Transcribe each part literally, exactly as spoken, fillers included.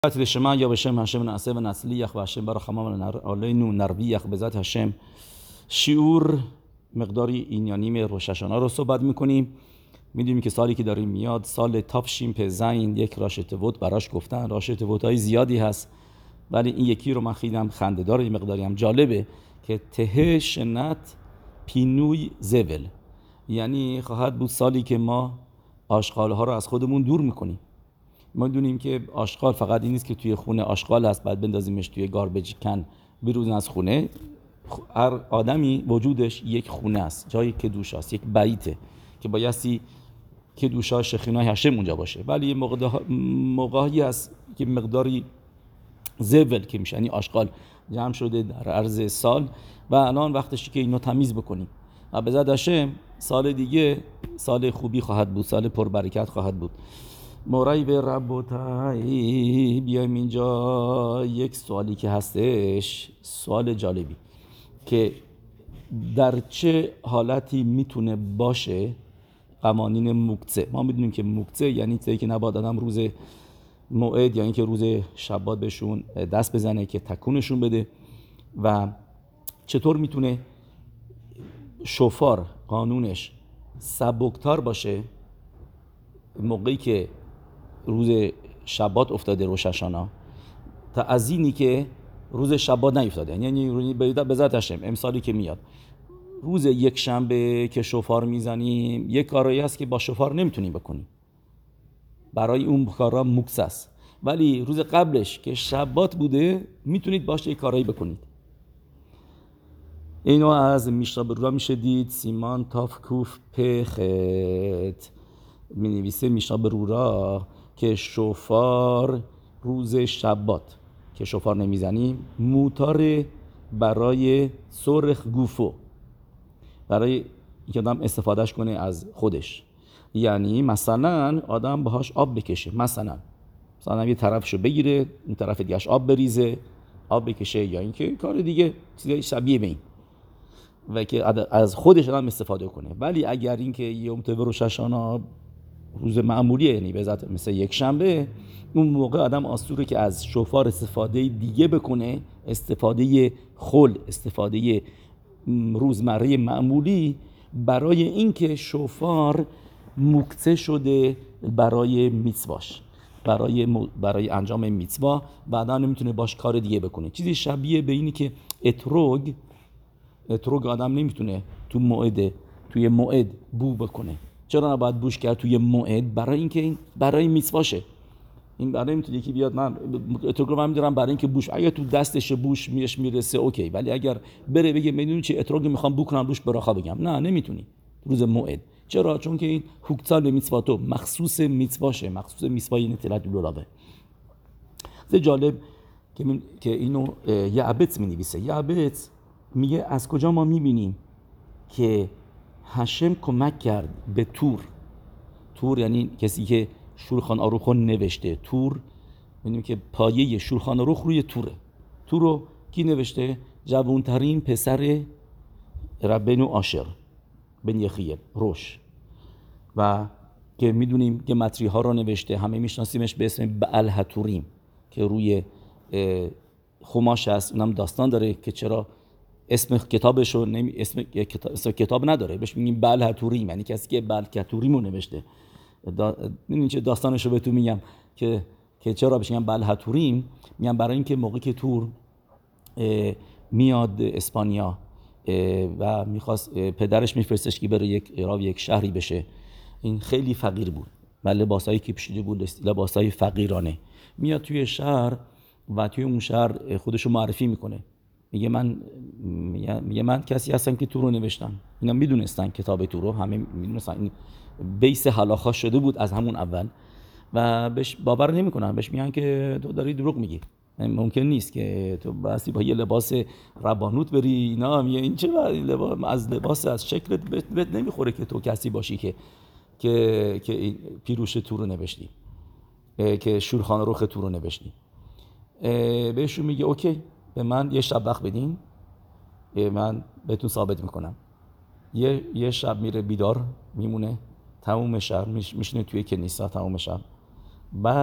לשמה یا בשם השם נעשה ונצליח و השם برحمم علیנו نربیخ به ذات هشم. شعور مقداری اینیانیم روش هاشانا رو صحبت میکنیم. میدونیم که سالی که داریم میاد سال تافشین پزین، یک راشته وود براش گفتن. راشته وودهای زیادی هست ولی این یکی رو من خیدم خنده داره، این مقداری هم جالبه که ته شنت پینوی زول، یعنی خواهد بود سالی که ما آشغال ها رو از خودمون دور میکنیم. ما دونیم که آشغال فقط این نیست که توی خونه آشغال هست بعد بندازیمش توی گاربیج کن بیرون از خونه. هر آدمی وجودش یک خونه است، جایی که دوش است، یک بیته که بایستی که دوشا شخینای هشم اونجا باشه. ولی یه موقعی هست که مقداری زول که میشه، یعنی آشغال جمع شده در عرض سال و الان وقتشه که اینو تمیز بکنیم و به ذات هشم سال دیگه سال خوبی خواهد بود، سال پربرکت خواهد بود. مورای به ربوتای بیایم اینجا. یک سوالی که هستش، سوال جالبی که در چه حالتی میتونه باشه قوانین مقتزه. ما میدونیم که مقتزه یعنی چیزی که نباید آدم روز موعد یا اینکه روز شبات بهشون دست بزنه که تکونشون بده. و چطور میتونه شofar قانونش سبکتر باشه موقعی که روز شبات افتاده روش هاشانا تا از اینی که روز شبات نیفتاده. یعنی به ذات هشم امسالی که میاد روز یک شنبه که شofar میزنیم یک کارایی هست که با شofar نمیتونیم بکنیم، برای اون کارا مقتزه است، ولی روز قبلش که شبات بوده میتونید باشه یک کارایی بکنید. اینو از میشنا برورا میشه دید. سیمان تاف کوف پخت می نویسه میشنا برورا که شofar روز شبات که شofar نمیزنیم موتاره برای سرخ گوفو، برای اینکه آدم استفادهش کنه از خودش. یعنی مثلا آدم باهاش آب بکشه، مثلا مثلا یه طرفشو بگیره اون طرف دیگهش آب بریزه آب بکشه، یا اینکه کار دیگه چیزای شبیه به این و که از خودش آدم استفاده کنه. ولی اگر اینکه یوم طوع روش هاشانا روز معمولیه، یعنی به ذات مثل یک شنبه، اون موقع آدم آسوره که از شofar استفاده دیگه بکنه، استفاده خل، استفاده روزمره معمولی، برای اینکه شofar مقتزه شده برای میتواش، برای م... برای انجام میتوا و آدم نمیتونه باش کار دیگه بکنه. چیزی شبیه به اینی که اتروگ اتروگ آدم نمیتونه تو موعد توی موعد بو بکنه. چرا نباید بوش کرد توی موعد؟ برای اینکه این برای میتواشه. این برای میتونه یکی بیاد من اتروگ رو من میدارم برای اینکه بوش، اگه تو دستش بوش میش میرسه اوکی، ولی اگر بره بگه میدونی چی اتروگ میخوام بو کنم روش براخا بگم، نه نمیتونی روز موعد. چرا؟ چون که این حکتال به میتواتو مخصوص میتواشه، مخصوص میتوای نتیلت دولاوه. ده جالب که من... که اینو یعبت مینویسه. یعبت میگه از کجا ما میبینیم که هشم کمک کرد به تور. تور یعنی کسی که شولخان آروخ رو نوشته. تور میدونیم که پایه شولخان آروخ روی توره. تور رو کی نوشته؟ جوانترین پسر ربنو آشر بن یخیل روش، و که میدونیم که متری ها رو نوشته، همه میشناسیمش به اسم بعل هتوریم که روی خماش هست. اونم داستان داره که چرا اسم کتابش رو نمی... اسم کتاب... اسم کتاب نداره، بهش میگیم بعل هتوریم، یعنی کسی که بعل هتوریم رو نوشته. دا... این چه داستانش رو بهتون میگم که که چرا بهش میگم بعل هتوریم. میگم برای اینکه موقعی که تور میاد اسپانیا و میخواست پدرش میفرستش که بره یک راوی یک شهری بشه، این خیلی فقیر بود و لباسایی که پوشیده بود لباسای فقیرانه. میاد توی شهر و توی اون شهر خودشو معرفی میکنه، میگه من میگه من کسی هستم که تور رو نوشتم. اینا میدونستن کتاب تور رو، همه میدونستن، این بیس حلاخا شده بود از همون اول و بهش باور نمیکنن. بهش میگن که تو داری دروغ میگی، ممکن نیست که تو باسی با یه لباس ربانوت بری. اینا میگه این چه لباس از لباس از شکلت بهت نمیخوره که تو کسی باشی که که که پیروش تور رو نوشتی، که شورخان روخ تور رو نوشتی. بهشون میگه اوکی، به من یه شب وقت بدین، من بهتون ثابت میکنم. یه یه شب میره بیدار میمونه، تموم شب میشینه توی کنیسه تموم شب. بعد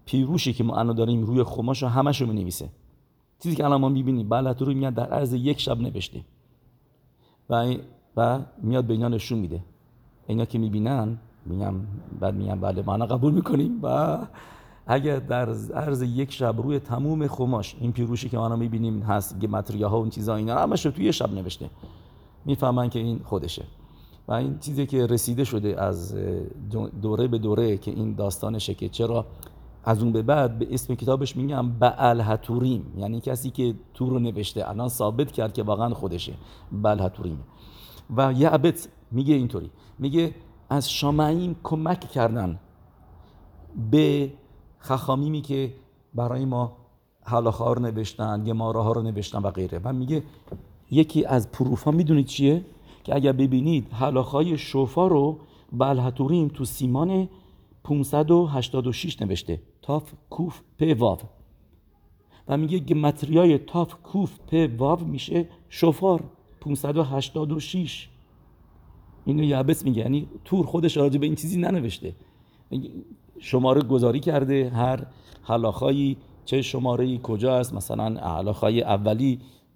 پیروشی که ما الان داریم روی خماش همش رو می‌نویسه. چیزی که الان ما می‌بینیم بلعت رو میاد در عرض یک شب نوشته و و میاد به اینا نشون میده. اینا که می‌بینن میگم بعد میگم بله ما قبول می‌کنیم و اگر در عرض یک شب روی تمام خماش این پیروشی که ما می‌بینیم هست، گمتریاها و این چیزا اینا همش رو توی یه شب نوشته، میفهمن که این خودشه. و این چیزی که رسیده شده از دوره به دوره که این داستانشه که چرا از اون به بعد به اسم کتابش میگم بعلحتوریم، یعنی کسی که تور رو نوشته الان ثابت کرد که واقعا خودشه، بعلحتوریم. و یعبت میگه اینطوری، میگه از شامعیم کمک کردن به خخامیمی که برای ما هلاخا رو نوشتن، گماراها رو نوشتن و غیره. و میگه یکی از پروفا میدونید چیه؟ که اگر ببینید هلاخای شوفار رو بعلحتوریم تو سیمان پانصد و هشتاد و شش نوشته، تاف کوف پ واو، و میگه گمتریای تاف کوف پ واو میشه شوفار پانصد و هشتاد و شش. اینو یعبس میگه، یعنی تور خودش راجع به این چیزی ننوشته، شماره گذاری کرده هر هلاخایی چه شماره‌ای کجا است، مثلا هلاخای اولی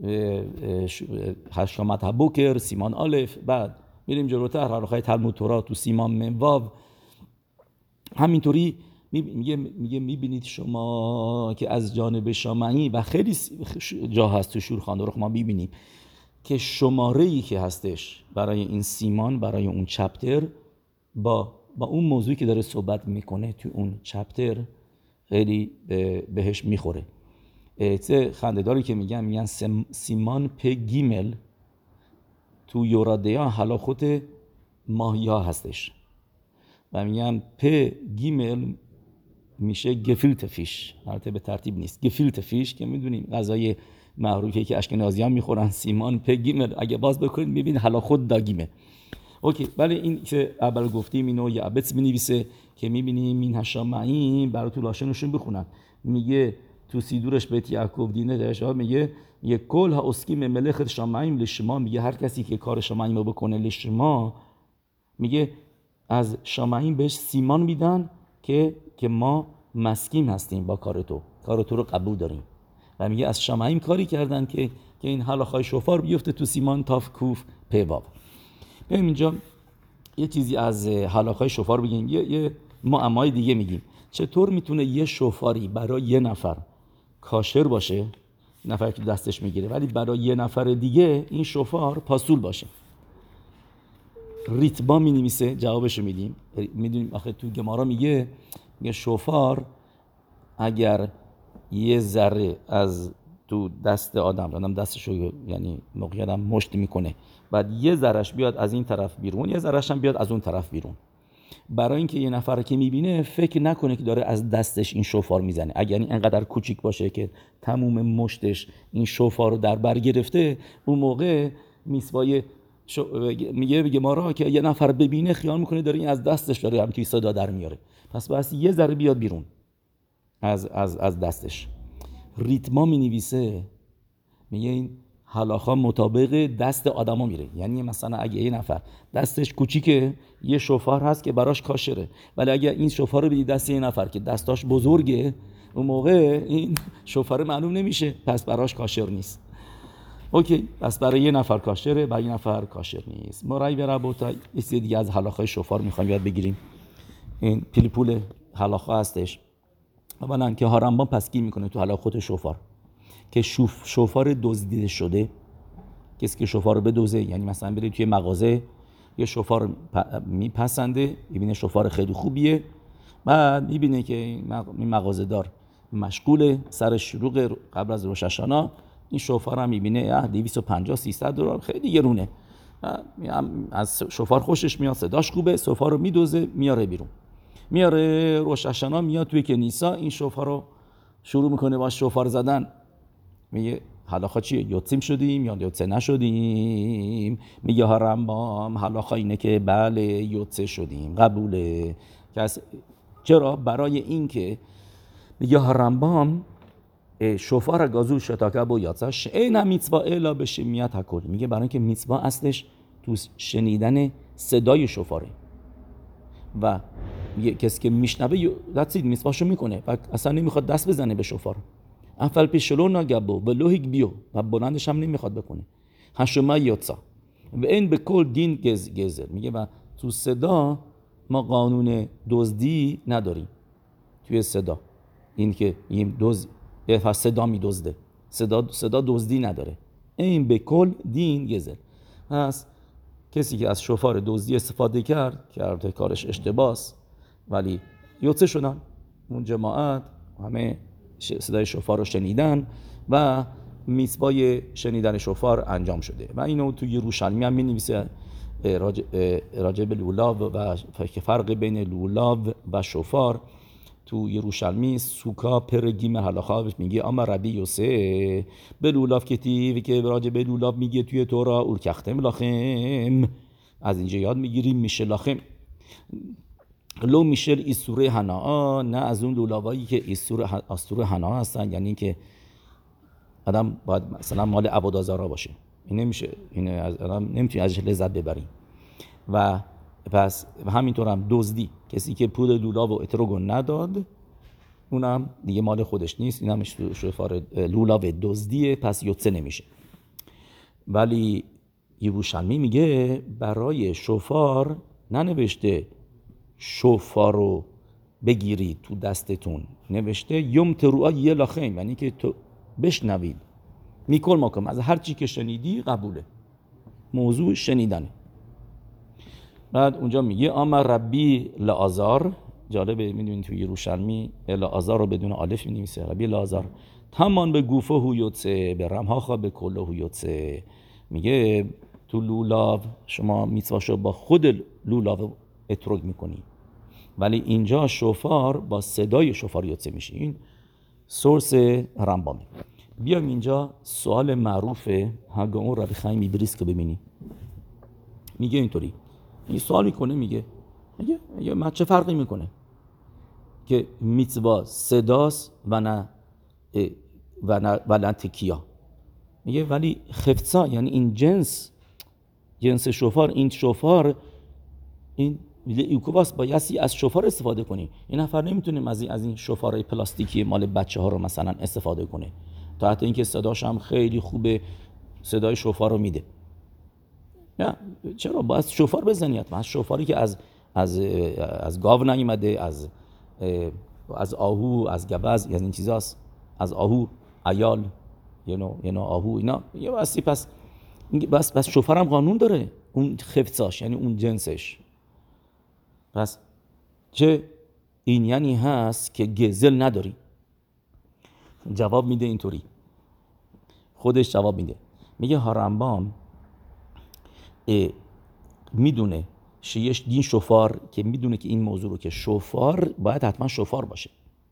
هشتمت هبوکر سیمان الف، بعد میریم جلوتر هلاخای تلمود تورا تو سیمان میم واو. همینطوری میگه میگه میبینید شما که از جانب شامعی و خیلی جا هست تو شورخان داروخ ما میبینیم که شماره‌ای که هستش برای این سیمان، برای اون چپتر، با با اون موضوعی که داره صحبت میکنه تو اون چپتر خیلی بهش میخوره. چه خنده‌داری که میگن میگن سیمان پ گیمل تو یورادیا هلاخوت ماهیا هستش و میگن پ گیمل میشه گفیلت فیش، البته به ترتیب نیست، گفیلت فیش که میدونیم غذای معروفی که اشکنازیان میخورن، سیمان پ گیمل اگه باز بکنید میبینید هلاخوت داگیمه. اوکی، ولی این که اول گفتیم اینو یعبت می‌نویسه که می‌بینیم این هشامعیم برای تو لاشنشون بخونن. میگه تو سیدورش بیت یعقوب دینه داشته، میگه یک کل ها اسکیم ملخت شامعیم لشما، میگه هر کسی که کار شامعیم رو بکنه لشما، میگه از شامعیم بهش سیمان میدن که که ما مسکین هستیم با کار تو، کار تو رو قبول داریم. و میگه از شامعیم کاری کردن که که این هلاخای شوفار بیفته تو سیمان تاف کوف پ واو. بریم اینجا یه چیزی از هلاخای شوفار بگیم، یه, یه معمای دیگه میگیم. چطور میتونه یه شوفاری برای یه نفر کاشر باشه، نفر که دستش میگیره، ولی برای یه نفر دیگه این شوفار پاسول باشه؟ ریتبا مینویسه، جوابشو میدیم. میدونیم آخه تو گمارا میگه میگه شوفار اگر یه ذره از تو دست آدم، آدم دستشو یعنی موقعی آدم مشت میکنه، بعد یه ذرهش بیاد از این طرف بیرون، یه ذرهش هم بیاد از اون طرف بیرون، برای اینکه یه نفر که میبینه فکر نکنه که داره از دستش این شوفار میزنه. اگر این انقدر کوچیک باشه که تموم مشتش این شوفار رو در بر گرفته، اون موقع میسوای شو... میگه میگه ما را که یه نفر ببینه خیال میکنه داره این از دستش داره هم توی صدا در میاره، پس بس یه ذره بیاد بیرون از از از دستش. ریتما مینویسه میگه این هلاخا مطابق دست آدما میره، یعنی مثلا اگه یه نفر دستش کوچیکه یه شوفار هست که براش کاشره، ولی اگه این شوفار رو بدی دست یه نفر که دستاش بزرگه، اون موقع این شوفار معلوم نمیشه، پس براش کاشر نیست. اوکی، پس برای یه نفر کاشره، برای یه نفر کاشر نیست. ما رای برای بوتا یه چیز دیگه از هلاخای شوفار میخوایم یاد بگیریم. این پیلیپول هلاخا هستش. اولا که هارمبان پسگیر میکنه تو هلاخوت شوفار که شوف شوفار دزدیده شده، کسی که شوفار رو بدوزه، یعنی مثلا بره توی مغازه یه شوفار میپسنده، میبینه شوفار خیلی خوبیه، بعد میبینه که این مغازه دار مشغوله، سر شروع قبل از روش هاشانا، این شوفار هم میبینه دویست و پنجاه سیصد دلار خیلی گرونه، از شوفار خوشش میاد، صداش خوبه، شوفار رو میدوزه میاره بیرون، میاره روش هاشانا، میاد توی کنیسا این شوفار رو شروع میکنه با شوفار زدن. میگه هلاخا چیه؟ یوتسیم شدیم یا یوتسه نشدیم؟ میگه هارمبام هلاخا اینه که بله یوتسه شدیم، قبوله. چرا؟ برای این که میگه هارمبام شوفار گازو شتاکه با یاتساش این هم میتوا الا به شمیت هکل، میگه برای اینکه میتوا اصلش تو شنیدن صدای شوفاره و میگه کسی که میشنوه دستید میسواشو میکنه و اصلا نمیخواد دست بزنه به شفار. افل پیشلو نگبو و لوهیک بیو و بلندش هم نمیخواد بکنه. هشما یوتسا و این به کل دین گز گزر میگه و تو صدا ما قانون دزدی نداریم. توی صدا این که این دوز به صدا میدزده، صدا صدا دزدی نداره. این به کل دین گزر. پس کسی که از شفار دزدی استفاده کرد کرد کارش اشتباس، ولی یوتسه شدن اون جماعت همه صدای شفار رو شنیدن و میثوای شنیدن شفار انجام شده. و اینو تو یروشلمی هم می‌نویسه راجع, راجع به لولاو و فرق بین لولاو و شفار. تو یروشلمی سوکا پرگیم هلاخا میگه اما ربی یوسه به لولاو کتیو که راجع به لولاو میگه توی تورا اورکختم لاخم، از اینجا یاد میگیریم میشه لاخم لو میشل ایسوره هنا، نه از اون لولاوایی که ایسوره استوره هنا هستن، یعنی که آدم باید مثلا مال عبادازارا باشه، این نمیشه، این از آدم نمیتونی ازش لذت ببری. و پس همینطور هم دزدی، کسی که پول لولاو و اتروگون نداد اونم دیگه مال خودش نیست، این هم شفار لولاو دزدیه، پس یوتسه نمیشه. ولی یروشلمی میگه برای شفار ننوشته شفار رو بگیرید تو دستتون، نوشته یوم تروآ یه لاخیم، یعنی که تو بشنوید میکل ماکم، از هر چی که شنیدی قبوله، موضوع شنیدنه. بعد اونجا میگه آما ربی لآزار، جالبه میدونید تو یروشلمی لآزار رو بدون الف می‌نویسه، ربی لآزار تمام به گوفه هویوتسه به رمهاخا به کله هویوتسه. میگه تو لولاو شما میتواشو با خود لولاو اتروگ میکنی، ولی اینجا شفار با صدای شفار یوتسه میشه. این سورس رمبامه. بیام اینجا سوال معروفه هاگاون ربی خایم میبریسک رو ببینی. میگه اینطوری، این سوال میکنه، میگه میگه میگه من چه فرقی میکنه که میتوا صداست و نه و نه و نه تکیا. میگه ولی خفتسا یعنی این جنس جنس شفار، این شفار این ایوکواس بایستی از شفار استفاده کنی. این نفر نمیتونه از این از این شفارهای پلاستیکی مال بچه ها رو مثلا استفاده کنه، تا حتی اینکه صداش هم خیلی خوبه، صدای شفار رو میده. نه چرا باید شفار بزنی؟ حتما از شفاری که از از از گاو نیومده، از از آهو، از گبز، از این چیزاست، از آهو عیال یه نوع یه نوع آهو اینا یه واسه. پس بس بس شفار هم قانون داره، اون خفتساش یعنی اون جنسش. پس چه این یعنی هست که گزل نداری؟ جواب میده اینطوری، خودش جواب میده، میگه هارمبام میدونه شیش دین شفار، که میدونه که این موضوع رو که شفار باید حتما شفار باشه،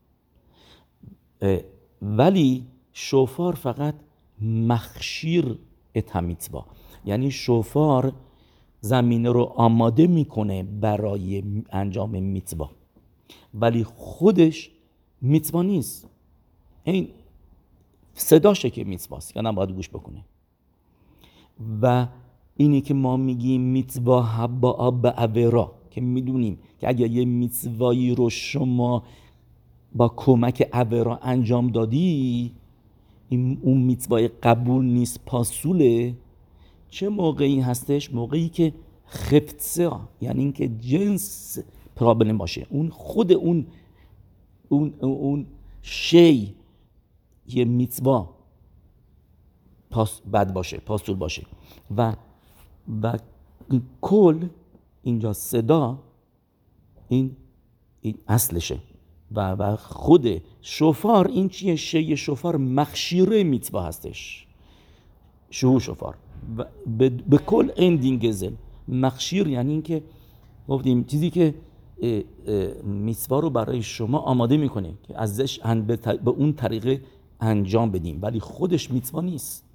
ولی شفار فقط مخشیر اتمیتبا، یعنی شفار زمینه رو آماده میکنه برای انجام میتبا، ولی خودش میتبا نیست. این صداشه که میتباست، یعنی باید گوش بکنه. و اینی که ما میگیم میتوا حبا آب اویرا، که میدونیم که اگر یه میتوایی رو شما با کمک اویرا انجام دادی، این اون میتوای قبول نیست، پاسوله. چه موقعی هستش؟ موقعی که خفتسه، یعنی اینکه جنس پرابلم باشه، اون خود اون اون اون شی یه میتوا پاس بد باشه، پاسول باشه. و و کل اینجا صدا این این اصلشه. و و خود شفار این چیه؟ شی شفار مخشیره میتوا هستش، شو شفار و به کل این دین گزل مخشیر، یعنی این که گفتیم چیزی که میتوا رو برای شما آماده میکنه که ازش به اون طریقه انجام بدیم، ولی خودش میتوا نیست.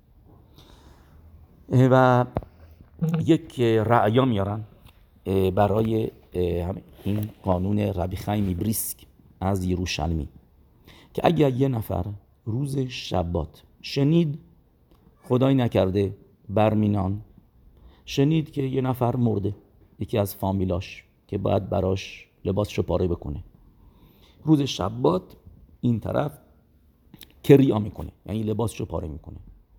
و یک رعیا میارن برای این قانون ربی خایم میبریسک از یروشلمی، که اگر یه نفر روز شبات شنید، خدای نکرده برمینان شنید که یه نفر مرده، یکی از فامیلاش که باید براش لباسشو پاره بکنه. روز شبات این طرف کریا میکنه، یعنی لباسشو پاره میکنه.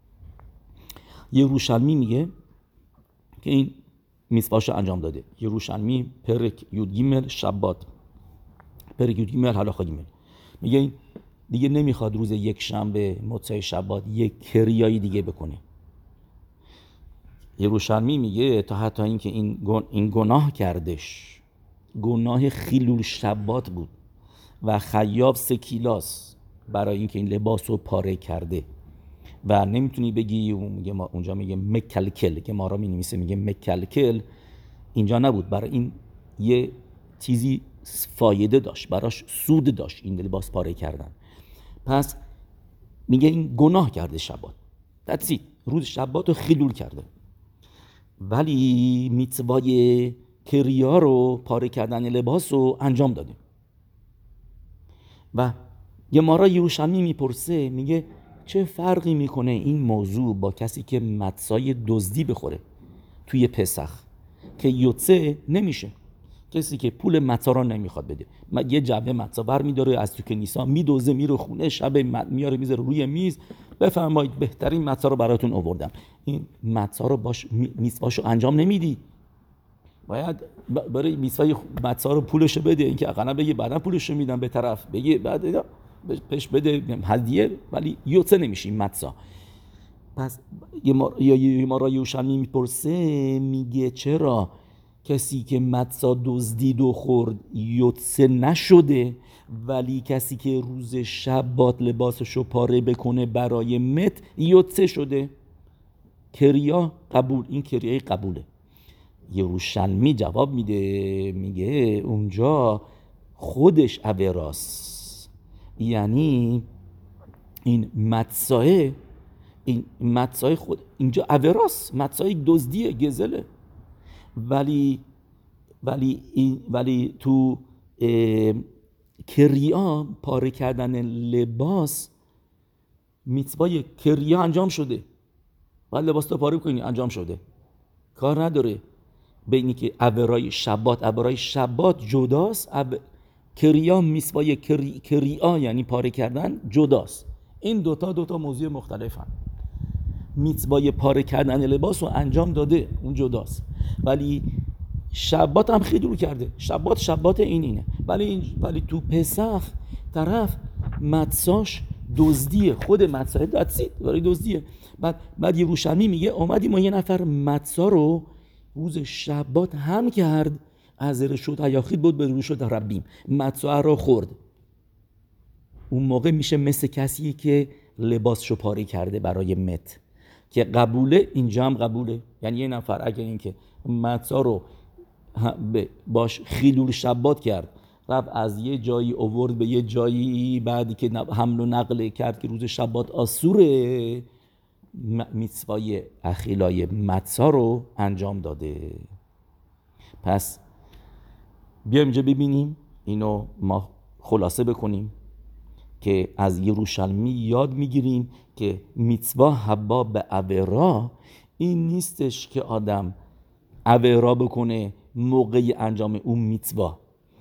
یروشلمی میگه که این میثواشو انجام داده. یروشلمی پرک یود گیمل شبات، پرک یود گیمل هلاخا گیمل، میگه این دیگه نمیخواد روز یک شنبه موعظه شبات یک کریایی دیگه بکنه. یروشلمی میگه تا حتی اینکه این این گناه کردش، گناه خیلول شبات بود و خیاب سه کیلاس برای اینکه این لباس رو پاره کرده و نمیتونی بگی میگه ما اونجا میگه مکلکل که ما را مینویسه میگه مکلکل، اینجا نبود، برای این یه چیزی فایده داشت، براش سود داشت این لباس پاره کردن. پس میگه این گناه کرده شبات، that's it. روز شبات رو خیلول کرده، ولی میتوای کریا رو پاره کردن لباس رو انجام داده. و یه مارا یروشلمی میپرسه میگه چه فرقی میکنه این موضوع با کسی که متسای دزدی بخوره توی پسخ که یوتسه نمیشه، کسی که پول متسا رو نمیخواد بده، یه جعبه متسا بر میداره از تو کنیسا میدوزه میره خونه، شب میاره میذاره روی میز، بفرمایید بهترین متسا رو براتون آوردم. این متسا رو باش میثواشو انجام نمیدی، باید برای میثوای متسا رو پولشو بده، اینکه اقلا بگی بعدا پولشو میدم به طرف، بگی بعد پیش بده هدیه، ولی یوتسه نمیشی متسا. پس یه مارا یروشلمی میپرسه میگه چرا کسی که متسا دزدید و خورد یوتسه نشده، ولی کسی که روز شبات لباسشو پاره بکنه برای مت یوتسه شده؟ کریا قبول، این کریای قبوله. یروشلمی جواب میده میگه اونجا خودش اوراست، یعنی این متساه این متساه خود اینجا اوراست، متساه دزدیه، گزله، ولی ولی ولی تو کریا پاره کردن لباس میتوای کریا انجام شده، باید لباس تو پاره کنی، انجام شده، کار نداره بینی که عبرای شبات عبرای شبات جداست، اب... کریا میتوای کری... کریا یعنی پاره کردن جداست. این دوتا دوتا موضوع مختلفن. میتوای پاره کردن لباس رو انجام داده، اون جداست، ولی شبات هم خیلی رو کرده، شبات شبات این اینه، ولی این ولی تو پسخ طرف متساش دزدیه، خود متساه دادسید برای دزدیه. بعد بعد یروشلمی میگه اومدیم ما یه نفر متسا رو روز شبات هم کرد، از رشود هیاخید بود به رشود ربیم، متسا رو خورد. اون موقع میشه مثل کسی که لباسشو پاره کرده برای مت که قبوله، اینجا هم قبوله. یعنی یه نفر اگه این که متسا رو باش خیلول شبات کرد، رفت از یه جایی اوورد به یه جایی، بعدی که حمل و نقل کرد که روز شبات آسوره، میتوای اخیلای متسا رو انجام داده. پس بیایم اینجا ببینیم، اینو ما خلاصه بکنیم که از یروشلمی یاد میگیریم که میتوا حبا به اویرا این نیستش که آدم اویرا بکنه موقع انجام اون میتوا،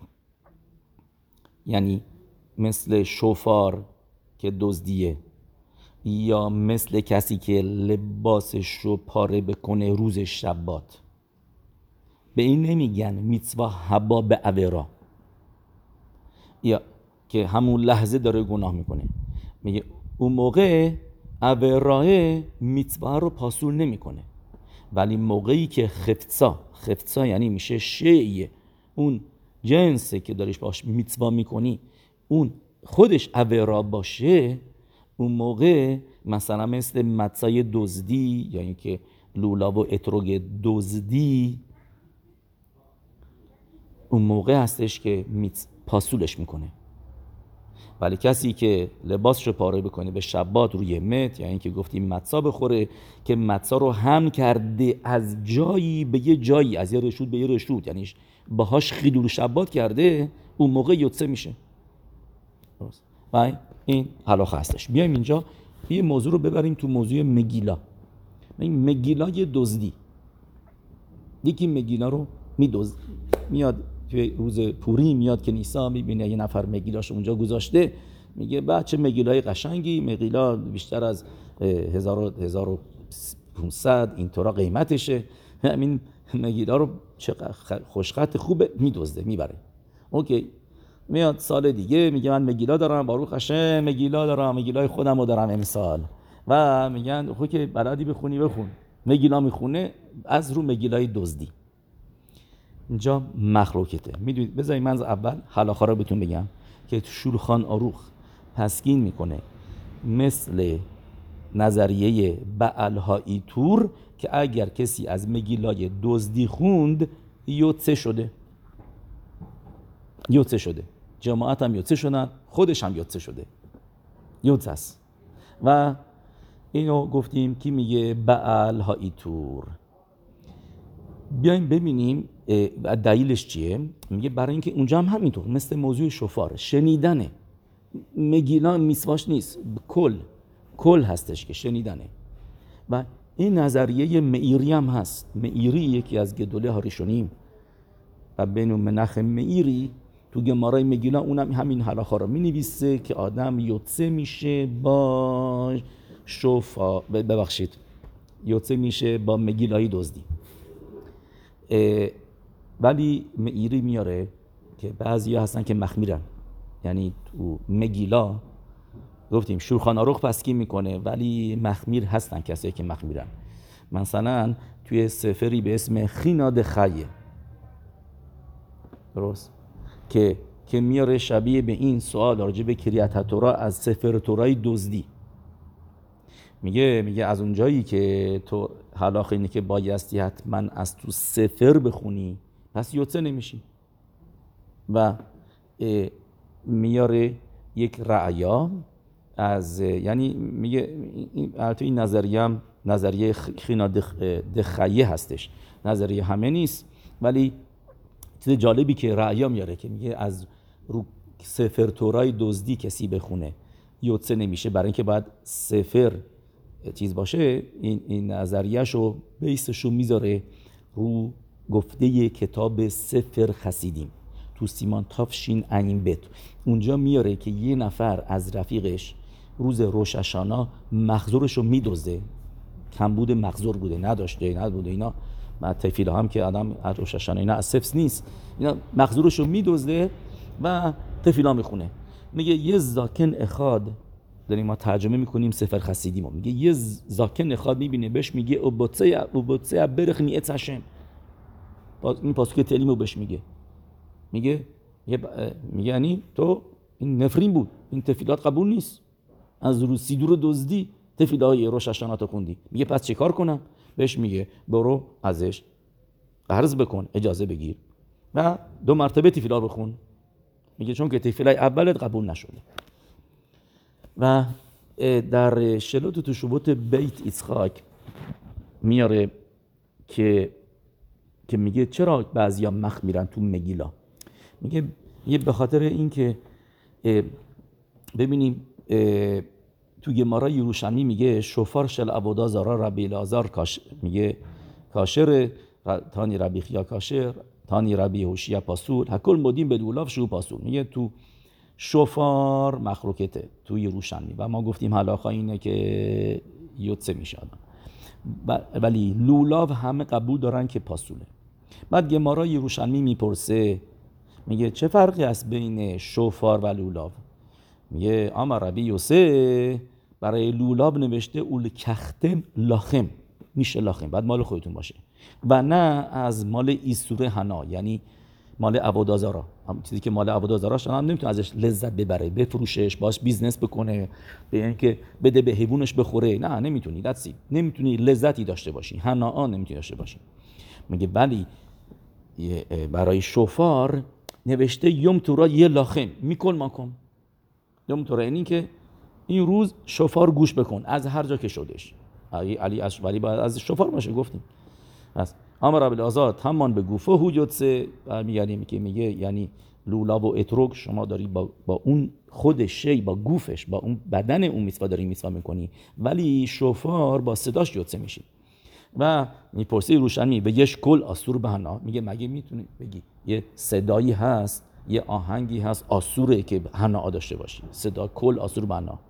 یعنی مثل شوفار که دزدیه، یا مثل کسی که لباسش رو پاره بکنه روز شبات، به این نمیگن میتوا حبا به اویرا، یا که همون لحظه داره گناه میکنه. میگه اون موقع اویراه میتوا رو پاسول نمیکنه، ولی موقعی که خفتسا خفتسا یعنی میشه شیء، اون جنسه که داریش باش میتوا میکنی اون خودش اویرا باشه، اون موقع مثلا مثل متسای دزدی یا اینکه لولا و اتروگ دزدی، اون موقع هستش که میت پاسولش میکنه. ولی کسی که لباسش رو پاره بکنه به شبات روی مت، یعنی که گفتیم متسا بخوره، که متسا رو هم کرده از جایی به یه جایی، از یه رشود به یه رشود، یعنی باهاش خیلول شبات کرده، اون موقع یوتسه میشه. و این حلاخه هستش. بیایم اینجا یه موضوع رو ببریم تو موضوع مگیلا. این مگیلا یه دزدی، یکی مگیلا رو میدزد، میاد توی روز پوری میاد کنیسا، میبینه یه نفر مگیلاش اونجا گذاشته، میگه بچه مگیلای قشنگی، مگیلا بیشتر از هزار و پونصد اینطورا قیمتشه، همین مگیلا رو چقدر خوشخط خوبه، میدزده میبره. اوکی، میاد سال دیگه میگه من مگیلا دارم، باروخ هشم مگیلا دارم، مگیلای خودم رو دارم امسال. و میگن خب که بلدی بخونی بخون، مگیلا میخونه، از رو مگیلای دزدی. اینجا مخلوقته. میدونید بذارید من از اول حلاخا رو بهتون بگم که شولخان آروخ تسکین میکنه مثل نظریه بعلهایی تور که اگر کسی از مگیلای دزدی خوند یوتسه شده، یوتسه شده، جماعت هم یوتسه شدن، خودش هم یوتسه شده، یوتسه است. و اینو گفتیم کی میگه؟ بعلهایی تور. بیایم ببینیم دلیلش چیه. میگه برای اینکه اونجا هم همینطور مثل موضوع شفار شنیدنه، مگیلا میسواش نیست، کل کل هستش که شنیدنه. و این نظریه معیری هم هست. معیری یکی از گدوله ها ریشونیم و بنو منخ معیری تو گمارای مگیلا اونم همین حلاخا رو مینویسه که آدم یوتسه میشه با شفا، ببخشید یوتسه میشه با مگیلای دزدی. ولی معیری میاره که بعضی ها هستن که مخمیرن، یعنی تو مگیلا گفتیم شولخان آروخ پسکی میکنه ولی مخمیر هستن کسایی که مخمیرن. مثلا توی سفری به اسم خیناد خیه، درست، که که میاره شبیه به این سوال راجع به کریت تورا از سفر تورای دزدی. میگه میگه از اونجایی که تو حلاخ اینه که بایستی حتما از تو سفر بخونی، پس یوتسه نمیشی. و میاره یک رعیا از، یعنی میگه البته این نظریه هم نظریه خینا دخیه هستش، نظریه همه نیست، ولی چیز جالبی که رعیا میاره که میگه از رو سفر تورای دزدی کسی بخونه یوتسه نمیشه، برای اینکه باید سفر چیز باشه. این این نظریه‌شو بیسشو میذاره رو گفته کتاب سفر خسیدیم تو سیمان تافشین عین بت. اونجا میاره که یه نفر از رفیقش روز روش هاشانا مخزورشو میدزده، کمبود مخزور بوده، نداشته نبوده اینا، ما تفیلا هم که آدم از روش هاشانا اینا از سفس نیست، اینا مخزورشو میدزده و تفیلا میخونه. میگه یه زاکن اخاد، داریم ما ترجمه میکنیم سفر خسیدیم، میگه یه زاکن اخاد میبینه بهش میگه اوبوتسه اوبوتسه برخ نیت هشم. این پاسوک تلیمو بهش میگه میگه میگه یعنی تو این نفرین بود، این تفیلات قبول نیست، از رو سیدور دزدی تفیلای روش هاشانا خوندی. میگه پس چه کار کنم؟ بهش میگه برو ازش قرض بکن، اجازه بگیر و دو مرتبه تفیلا بخون. میگه چون که تفیلای اولت قبول نشده. و در شلوت تو شبوت بیت ایسخاک میاره که که میگه چرا بعضیا مخ میرن تو مگیلا. میگه یه به خاطر این که ببینیم تو گمارا یروشلمی میگه شوفار شل عبودا زارا ربی الازار کاش، میگه کاشر تانی ربی خیا کاشر تانی ربی هوشیا پاسول هکل مدین به دولاف شو پاسول. میگه تو شوفار مخلوقته تو یروشلمی و ما گفتیم حلاخا اینه که یوتسه میشه آدم، ولی لولاو همه قبول دارن که پاسوله. بعد گمارا یروشلمی میپرسه میگه چه فرقی است بین شوفار و لولاو؟ میگه اما ربی یوسه برای لولاو نوشته اول کختم لاخم، میشه لاخم، بعد مال خودتون باشه، و نه از مال ایسوره حنا، یعنی مال عبودازارا. هم چیزی که مال عبودازاراش هم نمیتونه ازش لذت ببره، بفروشش، باش بیزنس بکنه، به اینکه بده به حیوانش بخوره، نه نمیتونی، دستی نمیتونی لذتی داشته باشی، حنا نمیتونی داشته باشی. میگه ولی برای شوفار نوشته یوم تورا یه لاخم میکن ماکم. یوم تورا یعنی که این روز شوفار گوش بکن از هر جا که شدش. علی علی از ولی باید از شوفار باشه گفتیم. پس امر بالآزاد همان به گوفه هوجتسه برمیگردیم که میگه یعنی لولا و اتروک شما داری با, با اون خود شی با گوفش با اون بدن اون میسوا داری میسوا میکنی، ولی شوفار با صداش یوتسه میشی. و میپرسه یروشلمی به یش کل آسور به حنا، میگه مگه میتونی بگی یه صدایی هست، یه آهنگی هست آسوره که حنا داشته باشی، صدا کل آسور به حنا.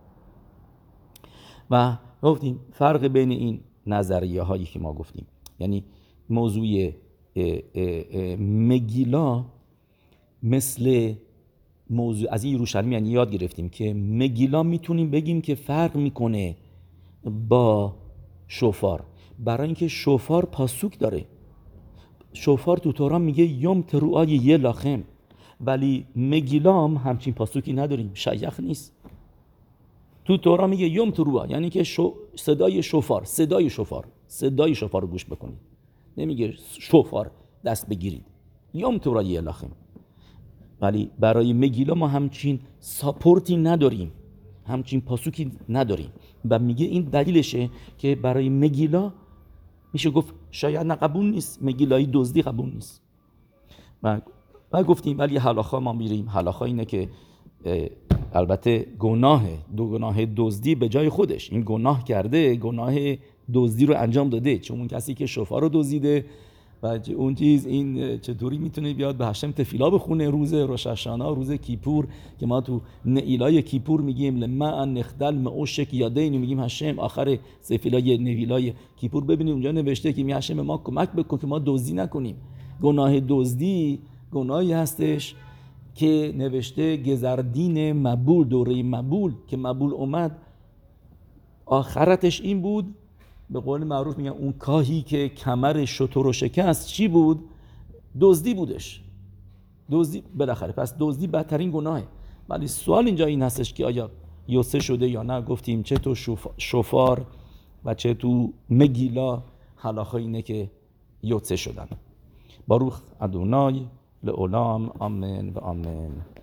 و گفتیم فرق بین این نظریه هایی که ما گفتیم، یعنی موضوع اه اه اه مگیلا مثل موضوع از این یروشلمی یعنی یاد گرفتیم که مگیلا میتونیم بگیم که فرق میکنه با شofar، برای اینکه شofar پاسوک داره. شofar تو تورا میگه یوم تروآی یه لاخم، ولی مگیلا هم همچین پاسوکی نداریم، شیخ نیست. تو تورا میگه یوم تروآ، یعنی که شو صدای شofar، صدای شofar، صدای شofar رو گوش بکنید. نمیگه شofar دست بگیرید، یوم تروآ یه لاخم. ولی برای مگیلا ما همچین ساپورتی نداریم، همچین پاسوکی نداریم و میگه این دلیلشه که برای مگیلا میشه گفت شاید نه قبول نیست، مگیلای دزدی قبول نیست. و, و گفتیم ولی هلاخا ما میریم، هلاخا اینه که البته گناه دو گناه دزدی به جای خودش، این گناه کرده، گناه دزدی رو انجام داده، چون اون کسی که شofar رو دزدیده و اون چیز این چطوری میتونه بیاد به هشم تفیلا بخونه روز روش هاشانا، روز کیپور که ما تو نئیلای کیپور میگیم لما نخدل معوشک یادین، میگیم هشم آخر سفیلای نویلای کیپور ببینید اونجا نوشته که می هشم ما کمک بکن که ما دزدی نکنیم. گناه دزدی گناهی هستش که نوشته گزردین مبول، دوره مبول که مبول اومد آخرتش این بود، به قول معروف میگن اون کاهی که کمر شتر رو شکست چی بود؟ دزدی بودش. دزدی بالاخره، پس دزدی بدترین گناهه. ولی سوال اینجا این هستش که آیا یوسه شده یا نه. گفتیم چه تو شofar و چه تو مگیلا هلاخا اینه که یوسه شدن. باروخ ادونای لعالم، آمین و آمین.